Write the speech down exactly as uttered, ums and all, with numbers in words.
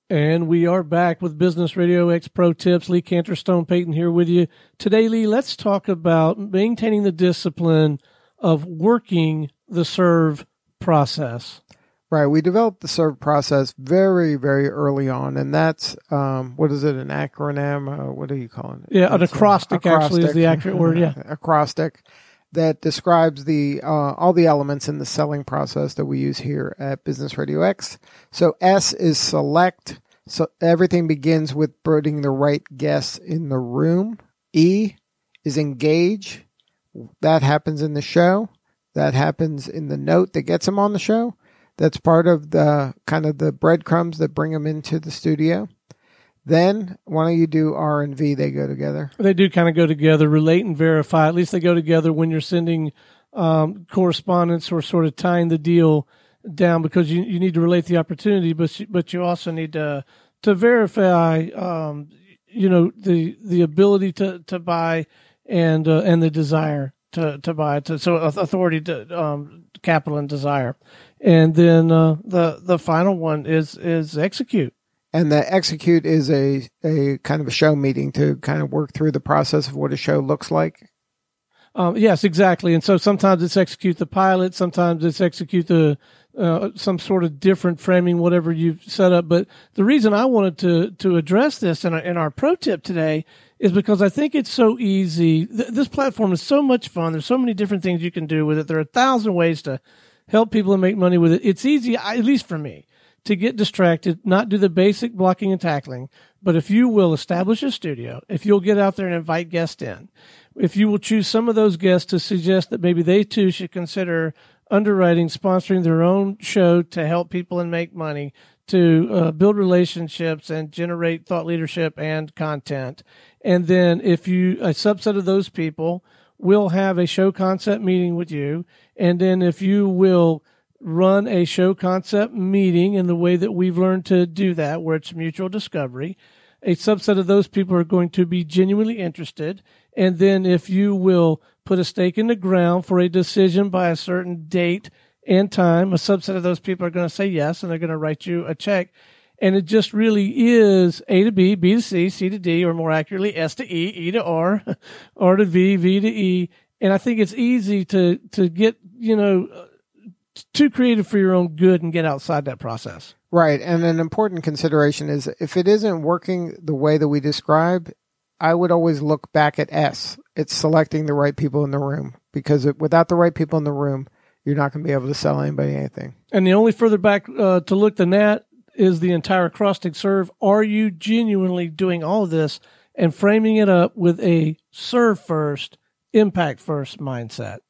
And we are back with Business Radio X Pro Tips. Lee Canterstone Payton here with you. Today, Lee, let's talk about maintaining the discipline of working the serve process. Right. We developed the serve process very, very early on, and that's, um, what is it, an acronym? Uh, what are you calling it? Yeah, an It's acrostic, a, actually is the accurate word, yeah. Acrostic that describes the uh, all the elements in the selling process that we use here at Business Radio X. So S is select. So everything begins with putting the right guests in the room. E is engage. That happens in the show. That happens in the note that gets them on the show. That's part of the kind of the breadcrumbs that bring them into the studio. Then, why don't you do R and V? They go together. They do kind of go together, relate and verify. At least they go together when you're sending um, correspondence or sort of tying the deal down, because you, you need to relate the opportunity, but you, but you also need to to verify, um, you know, the the ability to, to buy and uh, and the desire to, to buy. To, so authority to um, capital and desire, and then uh, the the final one is is execute. And the execute is a, a kind of a show meeting to kind of work through the process of what a show looks like. Um, yes, exactly. And so sometimes it's execute the pilot, sometimes it's execute the uh, some sort of different framing, whatever you've set up. But the reason I wanted to to address this in our, in our pro tip today is because I think it's so easy. Th- this platform is so much fun. There's so many different things you can do with it. There are a thousand ways to help people and make money with it. It's easy, at least for me, to get distracted, not do the basic blocking and tackling. But if you will establish a studio, if you'll get out there and invite guests in, if you will choose some of those guests to suggest that maybe they too should consider underwriting, sponsoring their own show to help people and make money, to uh, build relationships and generate thought leadership and content. And then if you, a subset of those people will have a show concept meeting with you. And then if you will run a show concept meeting in the way that we've learned to do that, where it's mutual discovery, a subset of those people are going to be genuinely interested. And then if you will put a stake in the ground for a decision by a certain date and time, a subset of those people are going to say yes, and they're going to write you a check. And it just really is A to B, B to C, C to D, or more accurately, S to E, E to R, R to V, V to E. And I think it's easy to, to get, you know, too creative for your own good and get outside that process. Right. And an important consideration is if it isn't working the way that we describe, I would always look back at S. It's selecting the right people in the room, because it, without the right people in the room, you're not going to be able to sell anybody anything. And the only further back uh, to look than that is the entire acrostic serve. Are you genuinely doing all of this and framing it up with a serve first, impact first mindset?